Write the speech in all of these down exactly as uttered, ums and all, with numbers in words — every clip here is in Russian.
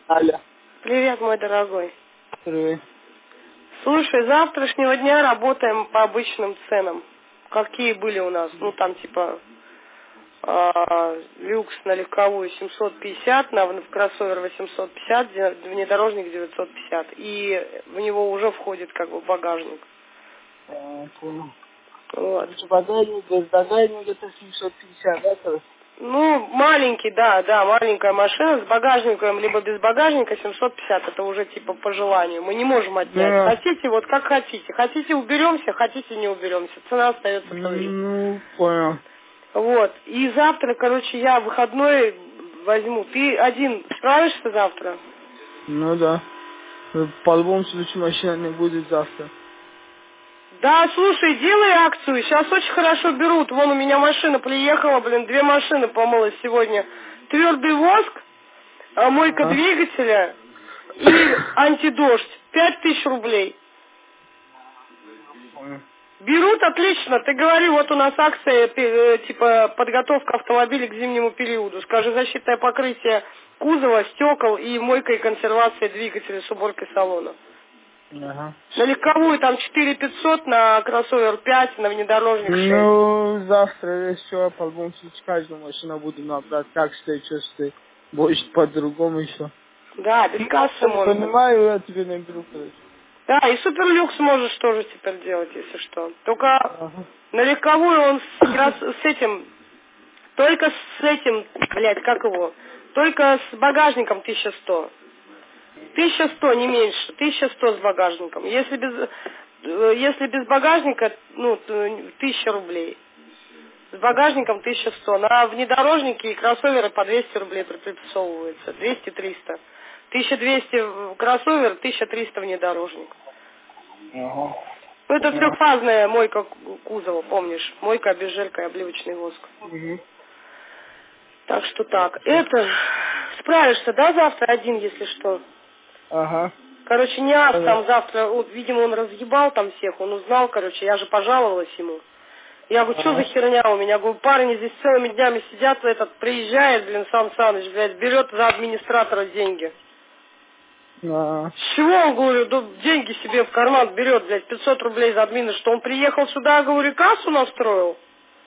Алло. Привет, мой дорогой. Привет. Слушай, с завтрашнего дня работаем по обычным ценам. Какие были у нас? Ну, там типа э, люкс на легковую семьсот пятьдесят, на в кроссовер восемьсот пятьдесят, внедорожник девятьсот пятьдесят. И в него уже входит как бы багажник. А, понял. Вот. Короче, багажник, без багажника это семьсот пятьдесят, да? То есть? Ну, маленький, да, да, маленькая машина с багажником, либо без багажника семьсот пятьдесят, это уже типа по желанию. Мы не можем отнять. Да. Хотите, вот как хотите. Хотите уберемся, хотите не уберемся. Цена остается той же. Ну, понял. Вот. И завтра, короче, я выходной возьму. Ты один справишься завтра? Ну да. По любому случаю машина не будет завтра. Да, слушай, делай акцию. Сейчас очень хорошо берут. Вон у меня машина приехала, блин, две машины помылась сегодня. Твердый воск, а, мойка Ага. двигателя и антидождь. Пять тысяч рублей. Понял. Берут отлично. Ты говори, вот у нас акция, э, типа, подготовка автомобиля к зимнему периоду. Скажи, защитное покрытие кузова, стекол и мойка и консервация двигателя с уборкой салона. Ага. На легковую там четыре пятьсот, на кроссовер пять, на внедорожник шесть. Ну, завтра еще по любому случаю каждую машину буду набрать. Как стоит, что стоит. Больше по-другому еще. Да, без кассы можно. Понимаю, я тебе наберу, короче. Да, и суперлюкс можешь тоже теперь делать, если что. Только Ага. на легковую он с, крас- с этим, только с этим, блядь, как его, только с багажником тысяча сто. тысяча сто, не меньше, тысяча сто с багажником. Если без, э, если без багажника, ну, то тысяча рублей. С багажником тысяча сто. На внедорожники и кроссоверы по двести рублей припрессовывается. двести-триста. тысяча двести кроссовер, тысяча триста внедорожник. Ага. Ну, это Понял. трехфазная мойка кузова, помнишь? Мойка, обезжирка и обливочный воск. Угу. Так что так. Это, справишься, да, завтра один, если что? Ага. Короче, не ас Ага. там завтра, вот, видимо, он разъебал там всех, он узнал, короче, я же пожаловалась ему. Я говорю, что за Ага. херня у меня? Говорю, парни здесь целыми днями сидят, этот приезжает, блин, Сан Саныч, блядь, берет за администратора деньги. Ага. С чего он, говорю, да деньги себе в карман берет, блядь, пятьсот рублей за админа, что он приехал сюда, говорю, кассу настроил?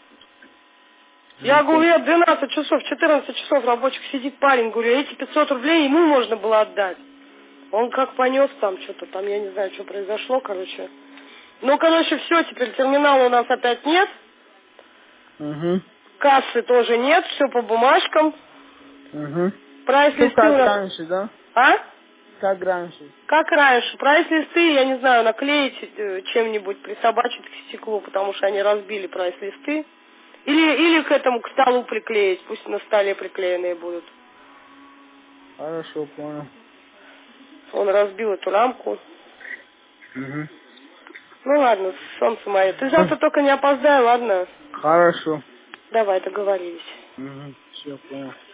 Я говорю, я двенадцать часов, четырнадцать часов рабочих сидит парень, говорю, эти пятьсот рублей ему можно было отдать. Он как понес там что-то, там я не знаю, что произошло, короче. Ну, короче, все, теперь терминала у нас опять нет, Угу. кассы тоже нет, все по бумажкам. Угу. Все Прайс-листы у как нас... раньше, да? А? Как раньше. Как раньше. Прайс-листы, я не знаю, наклеить э, чем-нибудь, присобачить к стеклу, потому что они разбили прайс-листы. Или, или к этому, к столу приклеить, пусть на столе приклеенные будут. Хорошо, понял. Он разбил эту рамку. Угу. Ну ладно, солнце мое. Ты завтра только не опоздай, ладно? Хорошо. Давай, договорились. Угу. Все, понял.